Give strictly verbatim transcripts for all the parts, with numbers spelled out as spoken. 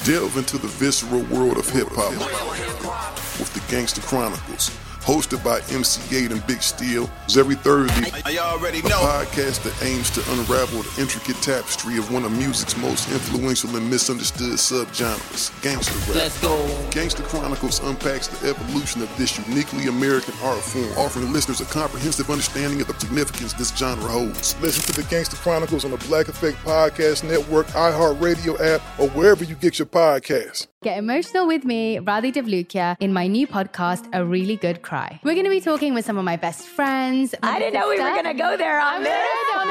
Delve into the visceral world of hip-hop with the Gangster Chronicles, hosted by M C eight and Big Steel. Every Thursday, I, I already a know. podcast that aims to unravel the intricate tapestry of one of music's most influential and misunderstood subgenres, gangster rap. Let's go. Gangster Chronicles unpacks the evolution of this uniquely American art form, offering listeners a comprehensive understanding of the significance this genre holds. Listen to the Gangster Chronicles on the Black Effect Podcast Network, iHeartRadio app, or wherever you get your podcasts. Get emotional with me, Radhi Devlukia, in my new podcast, A Really Good Cry. We're going to be talking with some of my best friends. I didn't know we were going to go there on this.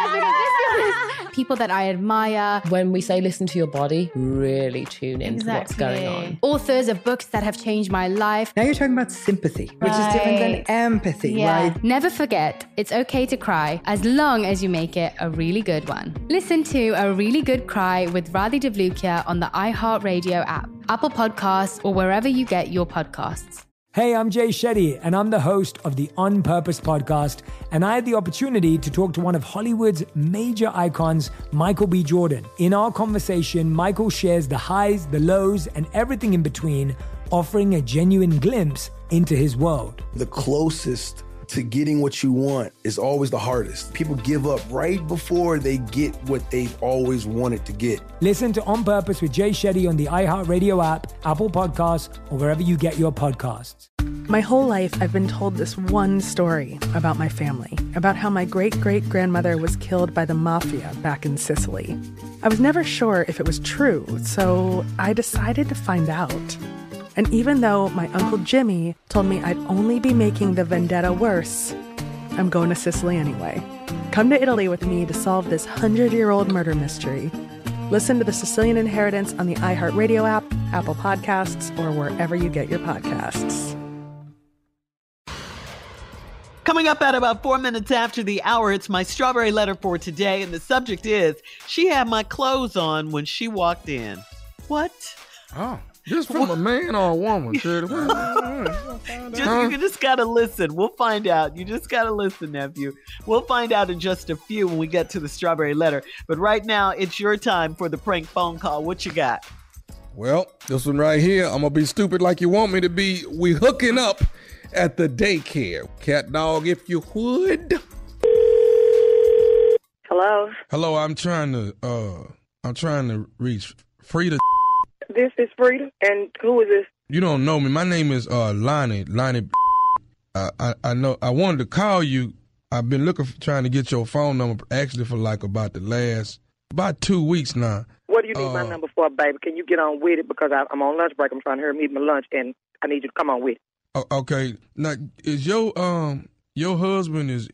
People that I admire. When we say listen to your body, really tune into Exactly. what's going on. Authors of books that have changed my life. Now you're talking about sympathy, which Right. is different than empathy, Yeah. right? Never forget, it's okay to cry as long as you make it a really good one. Listen to A Really Good Cry with Radhi Devlukia on the iHeartRadio app, Apple Podcasts, or wherever you get your podcasts. Hey, I'm Jay Shetty, and I'm the host of the On Purpose podcast, and I had the opportunity to talk to one of Hollywood's major icons, Michael B. Jordan. In our conversation, Michael shares the highs, the lows, and everything in between, offering a genuine glimpse into his world. The closest to getting what you want is always the hardest. People give up right before they get what they've always wanted to get. Listen to On Purpose with Jay Shetty on the iHeartRadio app, Apple Podcasts, or wherever you get your podcasts. My whole life, I've been told this one story about my family, about how my great-great-grandmother was killed by the mafia back in Sicily. I was never sure if it was true, so I decided to find out. And even though my Uncle Jimmy told me I'd only be making the vendetta worse, I'm going to Sicily anyway. Come to Italy with me to solve this hundred-year-old murder mystery. Listen to The Sicilian Inheritance on the iHeartRadio app, Apple Podcasts, or wherever you get your podcasts. Coming up at about four minutes after the hour, it's my strawberry letter for today, and the subject is, she had my clothes on when she walked in. What? Oh. Just from a man or a woman, Shirley. just, you just gotta listen. We'll find out. You just gotta listen, nephew. We'll find out in just a few when we get to the strawberry letter. But right now, it's your time for the prank phone call. What you got? Well, this one right here, I'm gonna be stupid like you want me to be. We hooking up at the daycare. Cat dog, if you would. Hello. Hello, I'm trying to. Uh, I'm trying to reach Frida. This is Frida, and who is this? You don't know me. My name is uh, Lonnie. Lonnie. Uh, I I know. I wanted to call you. I've been looking for, trying to get your phone number actually for like about the last about two weeks now. What do you need uh, my number for, baby? Can you get on with it because I, I'm on lunch break. I'm trying to hurry and eat my lunch, and I need you to come on with it. Oh, okay. Now, is your um your husband is?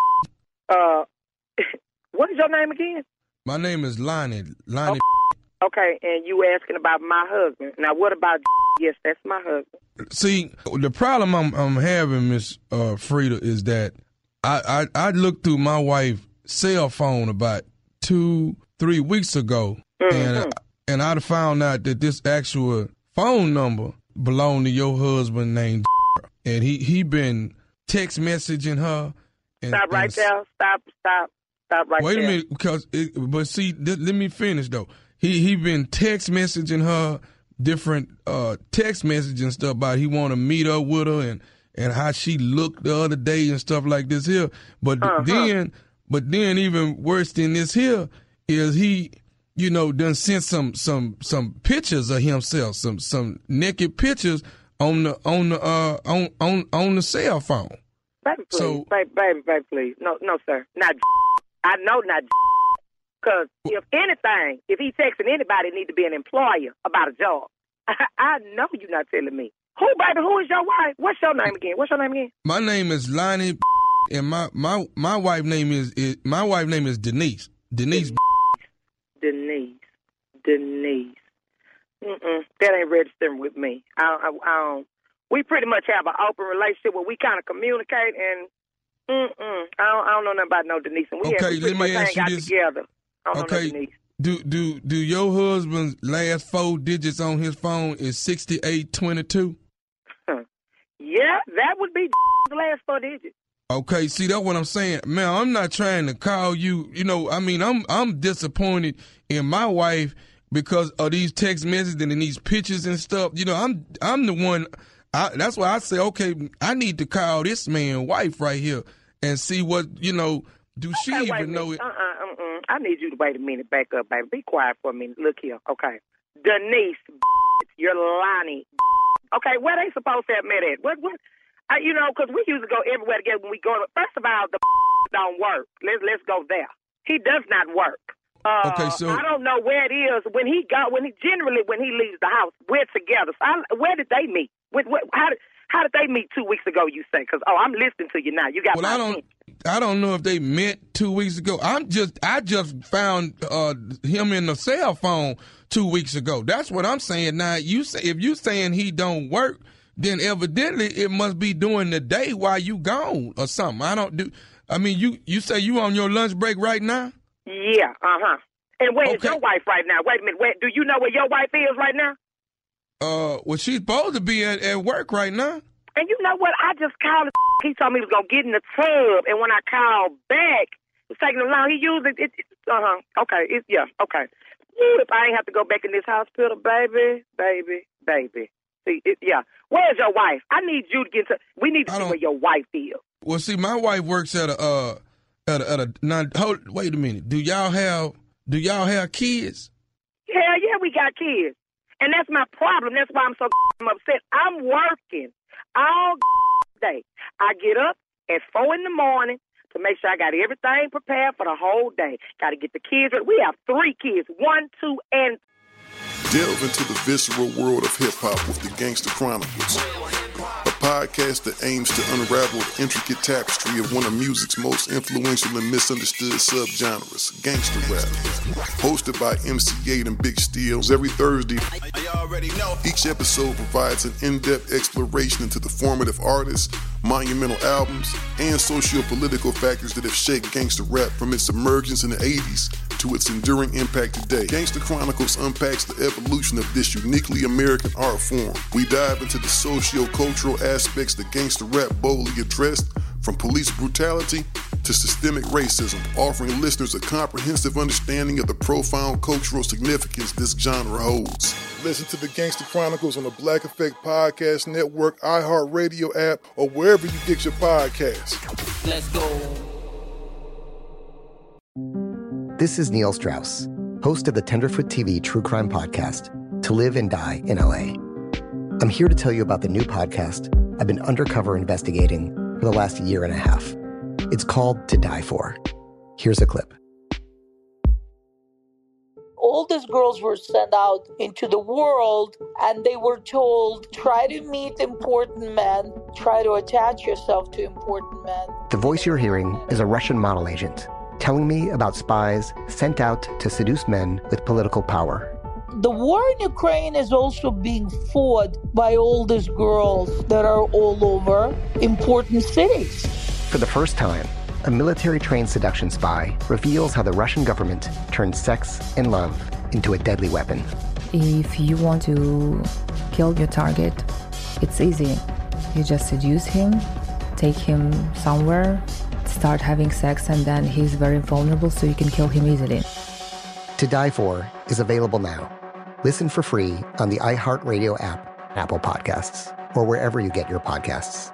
Uh, what is your name again? My name is Lonnie. Lonnie. Oh. Okay, and you asking about my husband. Now, what about... Yes, that's my husband. See, the problem I'm I'm having, Miss uh, Frida, is that I, I, I looked through my wife's cell phone about two, three weeks ago, mm-hmm. and, and I found out that this actual phone number belonged to your husband named and he, he been text messaging her. And, stop right and, there. Stop, stop, stop right wait there. Wait a minute, because, it, but see, th- let me finish, though. He he been text messaging her different uh, text messages and stuff about he want to meet up with her and, and how she looked the other day and stuff like this here. But uh-huh. then, but then even worse than this here is he, you know, done sent some some some pictures of himself, some some naked pictures on the on the uh on on on the cell phone. Baby, please, so, baby, baby, baby, please, no, no, sir, not. I know not. Because if anything, if he's texting anybody, it need to be an employer about a job. I, I know you're not telling me. Who, baby, who is your wife? What's your name again? What's your name again? My name is Lonnie, and my my my wife name is, is my wife name is Denise. Denise. Denise. Denise. Mm-mm. That ain't registering with me. I, I, I don't. We pretty much have an open relationship where we kind of communicate, and mm-mm. I don't, I don't know nothing about no Denise. And we okay, have, let me ask you this. Together. Okay, do do do your husband's last four digits on his phone is sixty-eight twenty-two? Huh. Yeah, that would be the last four digits. Okay, see, that's what I'm saying. Man, I'm not trying to call you, you know, I mean, I'm I'm disappointed in my wife because of these text messages and these pictures and stuff. You know, I'm I'm the one. I, that's why I say, okay, I need to call this man wife right here and see what, you know, do okay, she even know it? Uh-uh, uh-uh. I need you to wait a minute. Back up, baby. Be quiet for a minute. Look here. Okay. Denise, you're Lonnie. Okay, where they supposed to have met at? What, what? Uh, you know, because we used to go everywhere together when we go to, first of all, the don't work. Let's, let's go there. He does not work. Uh, okay, so I don't know where it is when he got when he generally when he leaves the house. We're together. So I, where did they meet? What, what, how did how did they meet two weeks ago? You say? Because oh, I'm listening to you now. You got well, my I don't. attention. I don't know if they met two weeks ago. I'm just I just found uh, him in the cell phone two weeks ago. That's what I'm saying. Now you say if you saying he don't work, then evidently it must be during the day while you gone or something. I don't do. I mean, you you say you on your lunch break right now? Yeah, uh-huh. And where okay. is your wife right now? Wait a minute. Where, do you know where your wife is right now? Uh, well, she's supposed to be at, at work right now. And you know what? I just called him. He told me he was going to get in the tub. And when I called back, it was taking him long. He used it. it, it uh-huh. Okay. It, yeah, okay. If I ain't have to go back in this hospital, baby, baby, baby. See, it, yeah. Where's your wife? I need you to get to, we need to see where your wife is. Well, see, my wife works at a, uh, at a, at a, now, hold, wait a minute. Do y'all have, do y'all have kids? Hell yeah, we got kids. And that's my problem. That's why I'm so upset. I'm working all day. I get up at four in the morning to make sure I got everything prepared for the whole day. Got to get the kids. We have three kids, one, two, and Delve into the visceral world of hip-hop with the Gangsta Chronicles, a podcast that aims to unravel the intricate tapestry of one of music's most influential and misunderstood subgenres, gangsta rap. Hosted by M C eight and Big Steels every Thursday, each episode provides an in-depth exploration into the formative artists, monumental albums, and socio-political factors that have shaped gangsta rap from its emergence in the eighties to its enduring impact today. Gangsta Chronicles unpacks the evolution of this uniquely American art form. We dive into the socio-cultural aspects that gangsta rap boldly addressed, from police brutality to systemic racism, offering listeners a comprehensive understanding of the profound cultural significance this genre holds. Listen to the Gangsta Chronicles on the Black Effect Podcast Network, iHeartRadio app, or wherever you get your podcasts. Let's go. This is Neil Strauss, host of the Tenderfoot T V True Crime Podcast, To Live and Die in L A. I'm here to tell you about the new podcast I've been undercover investigating for the last year and a half. It's called To Die For. Here's a clip. All these girls were sent out into the world and they were told, try to meet important men, try to attach yourself to important men. The voice you're hearing is a Russian model agent telling me about spies sent out to seduce men with political power. The war in Ukraine is also being fought by all these girls that are all over important cities. For the first time, a military-trained seduction spy reveals how the Russian government turned sex and love into a deadly weapon. If you want to kill your target, it's easy. You just seduce him, take him somewhere, start having sex, and then he's very vulnerable, so you can kill him easily. To Die For is available now. Listen for free on the iHeartRadio app, Apple Podcasts, or wherever you get your podcasts.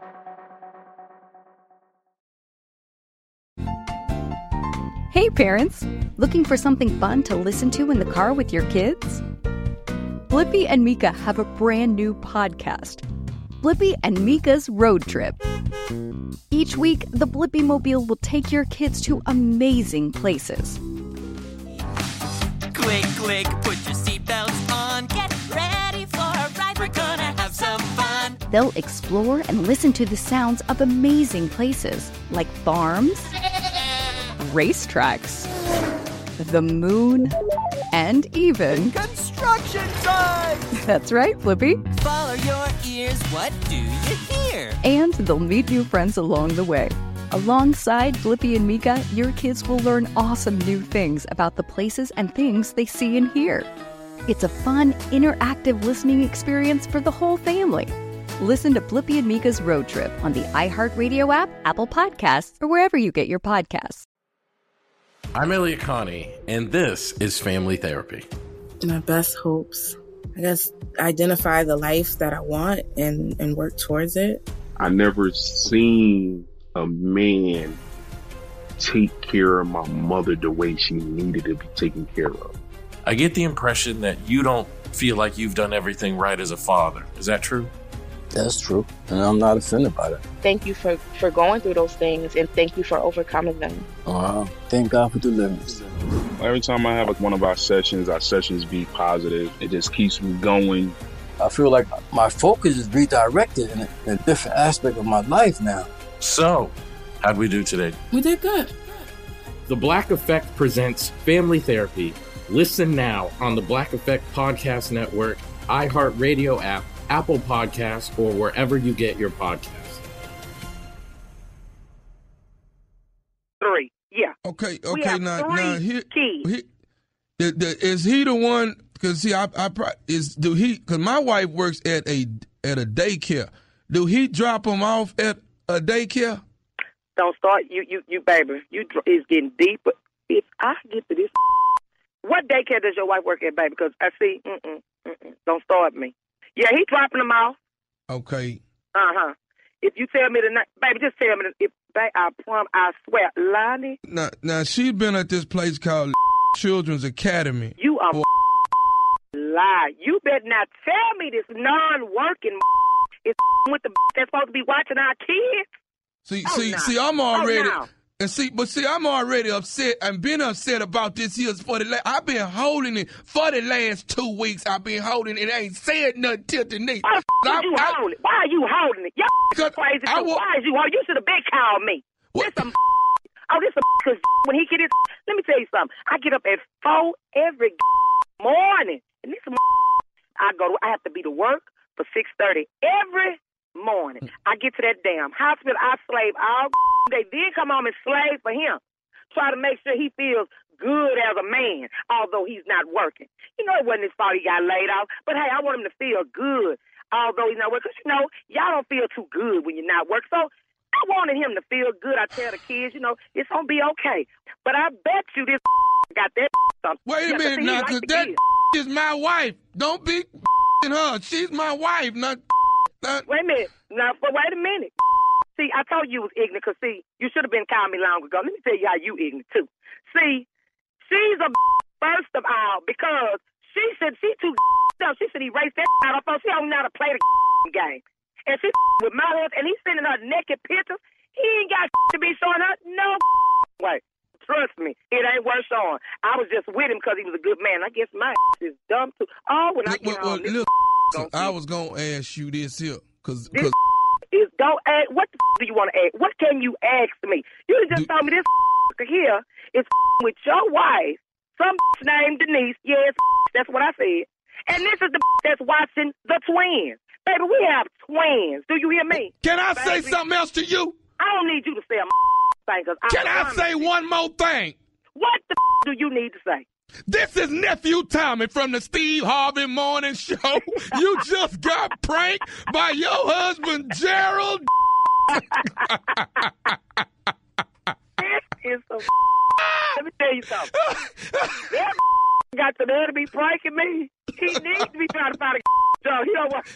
Hey parents, looking for something fun to listen to in the car with your kids? Blippi and Mika have a brand new podcast, Blippi and Mika's Road Trip. Each week, the Blippi Mobile will take your kids to amazing places. Click, click, put your seatbelts on. Get ready for a ride. We're gonna have some fun. They'll explore and listen to the sounds of amazing places like farms, racetracks, the moon, and even construction sites. That's right, Blippi. Follow your ears. What do you hear? And they'll meet new friends along the way. Alongside Blippi and Mika, your kids will learn awesome new things about the places and things they see and hear. It's a fun, interactive listening experience for the whole family. Listen to Blippi and Mika's Road Trip on the iHeartRadio app, Apple Podcasts, or wherever you get your podcasts. I'm Elliot Connie, and this is Family Therapy. My best hopes, I guess, identify the life that I want and, and work towards it. I never seen a man take care of my mother the way she needed to be taken care of. I get the impression that you don't feel like you've done everything right as a father. Is that true? That's true, and I'm not offended by that. Thank you for, for going through those things, and thank you for overcoming them. Uh, thank God for deliverance. Every time I have like one of our sessions, our sessions be positive. It just keeps me going. I feel like my focus is redirected in a, in a different aspect of my life now. So, how'd we do today? We did good. The Black Effect presents Family Therapy. Listen now on the Black Effect Podcast Network, iHeartRadio app, Apple Podcasts, or wherever you get your podcasts. Three, yeah. Okay, We okay, have now, three now, he, keys. he, the, the, is he the one? Because see, I, I pro- is do he? Because my wife works at a at a daycare. Do he drop them off at a daycare? Don't start, you, you, you, baby. You, dr- it's getting deeper. If I get to this, what daycare does your wife work at, baby? Because I see, mm-mm, mm-mm, don't start me. Yeah, he dropping them off. Okay. Uh huh. If you tell me tonight, baby, just tell me. The, if baby, I prom, I swear, Lonnie. Now, now she's been at this place called Children's Academy. You are lie. You better not tell me this non-working is with the that's supposed to be watching our kids. See, oh, see, no. see, I'm already, oh, no. and see, but see, I'm already upset. I've been upset about this here for the. La- I've been holding it for the last two weeks. I've been holding it. I ain't said nothing till tonight. Why the f- you I, hold it? Why are you holding it? Y'all crazy. I, Too. Why is you holding? You should have been called me. What? This some oh, this some because when he get his. Let me tell you something. I get up at four every morning, and this some I go. To, I have to be to work for six thirty every morning. I get to that damn hospital. I slave all day. Then come home and slave for him. Try to make sure he feels good as a man, although he's not working. You know, it wasn't his fault he got laid off. But hey, I want him to feel good, although he's not working. Because, you know, y'all don't feel too good when you're not working. So I wanted him to feel good. I tell the kids, you know, it's going to be okay. But I bet you this got that something. Wait a minute now, because that is my wife. Don't be her. She's my wife, not... not wait a minute. Now, but wait a minute. See, I told you you was ignorant, because, see, you should have been calling me long ago. Let me tell you how you ignorant, too. See, she's a first of all, because she said she too dumb. She should erase that out of her. She don't know how to play the game. And she with my husband, and he's sending her naked pictures. He ain't got to be showing her no way. Trust me, it ain't worth showing. I was just with him because he was a good man. I guess my is dumb, too. Oh, when I get well, home, well, look, I was going to ask you this here, because... is don't ask. What the do you want to ask? What can you ask me? You just do, told me this here is with your wife, some named Denise. Yes, that's what I said. And this is the that's watching the twins. Baby, we have twins. Do you hear me? Can I Baby, say something else to you? I don't need you to say a thing. Cause I Can I say one more thing? What the do you need to say? This is Nephew Tommy from the Steve Harvey Morning Show. You just got pranked by your husband, Gerald. This is so. Let me tell you something. That got the nerve to be pranking me. He needs to be trying to find a job. He don't want.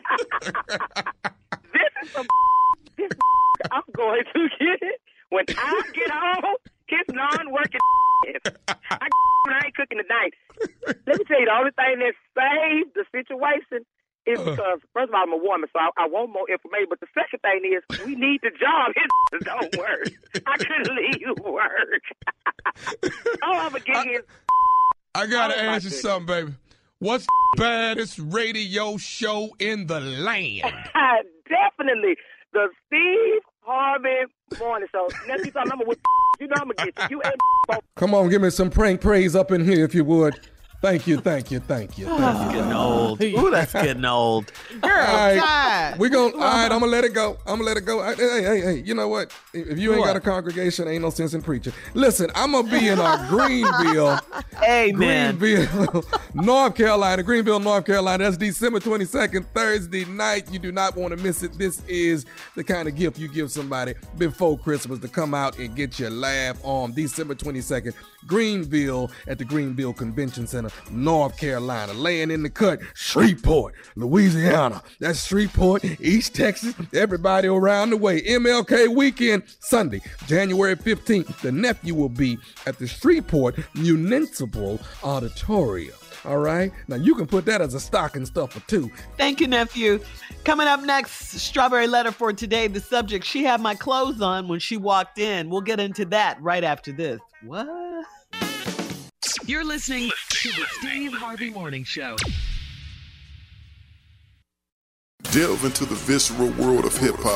This is some. This I'm going to get it when I get home. His non-working. I, I ain't cooking tonight. Let me tell you, the only thing that saved the situation is because, first of all, I'm a woman, so I, I want more information. But the second thing is, we need the job. His don't work. I couldn't leave work. All I'm going to get is... I got to oh, ask you goodness. something, baby. What's the baddest radio show in the land? Definitely the Steve Harvey Morning Show. Next time I'm with you know I'm gonna get you. You and Come on, give me some prank praise up in here if you would. Thank you, thank you, thank you. Thank that's you. getting old. Ooh, that's getting old. Girl, all right, we gonna, all right, I'm gonna let it go. I'm gonna let it go. Hey, hey, hey, you know what? If you ain't what? got a congregation, ain't no sense in preaching. Listen, I'm gonna be in our Greenville, Amen. Greenville, North Carolina, Greenville, North Carolina. That's December twenty-second, Thursday night. You do not want to miss it. This is the kind of gift you give somebody before Christmas to come out and get your laugh on. December twenty-second, Greenville at the Greenville Convention Center. North Carolina. Laying in the cut, Shreveport, Louisiana. That's Shreveport, East Texas, everybody around the way. M L K weekend, Sunday, January fifteenth. The nephew will be at the Shreveport Municipal Auditorium. All right? Now, you can put that as a stocking stuffer, too. Thank you, nephew. Coming up next, Strawberry Letter for today. The subject, she had my clothes on when she walked in. We'll get into that right after this. What? You're listening to the Steve Harvey Morning Show. Delve into the visceral world of hip-hop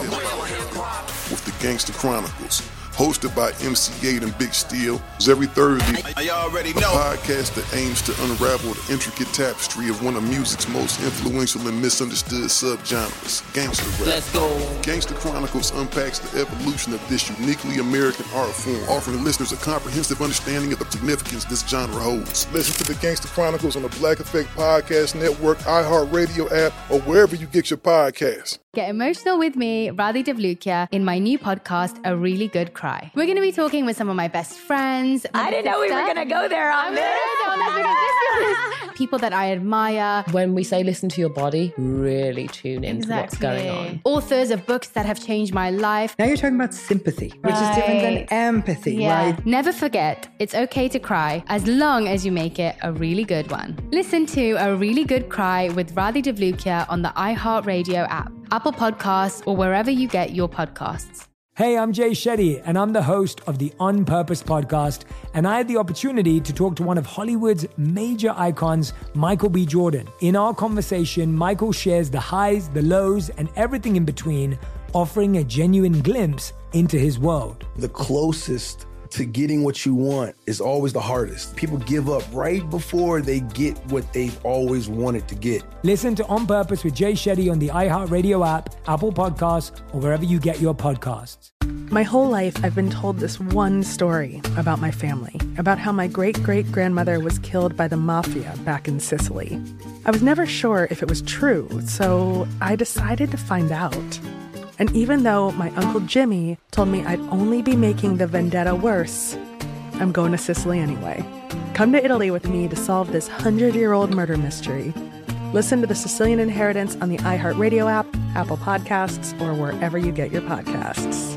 with the Gangster Chronicles. Hosted by M C Eight and Big Steel. Every Thursday, I already know. A podcast that aims to unravel the intricate tapestry of one of music's most influential and misunderstood subgenres, gangster rap. Let's go. Gangster Chronicles unpacks the evolution of this uniquely American art form, offering listeners a comprehensive understanding of the significance this genre holds. Listen to the Gangster Chronicles on the Black Effect Podcast Network, iHeartRadio app, or wherever you get your podcasts. Get emotional with me, Radhi Devlukia, in my new podcast, A Really Good Cry. We're going to be talking with some of my best friends. I didn't know we were going to go there on this. People that I admire. When we say listen to your body, really tune into Exactly. what's going on. Authors of books that have changed my life. Now you're talking about sympathy, which Right. is different than empathy, Yeah. right? Never forget, it's okay to cry as long as you make it a really good one. Listen to A Really Good Cry with Radhi Devlukia on the iHeartRadio app, Apple Podcasts, or wherever you get your podcasts. Hey, I'm Jay Shetty, and I'm the host of the On Purpose podcast, and I had the opportunity to talk to one of Hollywood's major icons, Michael B. Jordan. In our conversation, Michael shares the highs, the lows, and everything in between, offering a genuine glimpse into his world. The closest to getting what you want is always the hardest. People give up right before they get what they've always wanted to get. Listen to On Purpose with Jay Shetty on the iHeartRadio app, Apple Podcasts, or wherever you get your podcasts. My whole life, I've been told this one story about my family, about how my great-great-grandmother was killed by the mafia back in Sicily. I was never sure if it was true, so I decided to find out. And even though my Uncle Jimmy told me I'd only be making the vendetta worse, I'm going to Sicily anyway. Come to Italy with me to solve this hundred-year-old murder mystery. Listen to The Sicilian Inheritance on the iHeartRadio app, Apple Podcasts, or wherever you get your podcasts.